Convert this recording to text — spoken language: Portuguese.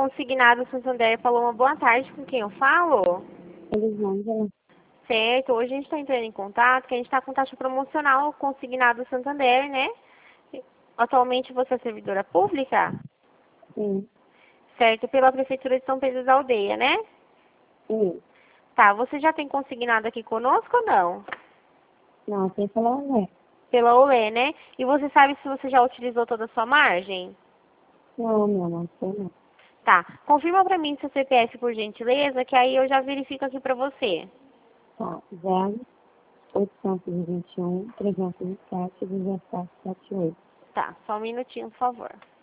Consignado Santander falou uma boa tarde, com quem eu falo? Elisângela. Certo, hoje a gente está entrando em contato, que a gente está com taxa promocional Consignado Santander, né? Atualmente você é servidora pública? Sim. Certo, pela Prefeitura de São Pedro da Aldeia, né? Sim. Tá, você já tem consignado aqui conosco ou não? Não, sem falar né? Pela OE, né? E você sabe se você já utilizou toda a sua margem? Não, não sei não. Tá, confirma pra mim seu CPF por gentileza, que aí eu já verifico aqui pra você. Tá, 0, 821, 307, 1778. Tá, só um minutinho, por favor.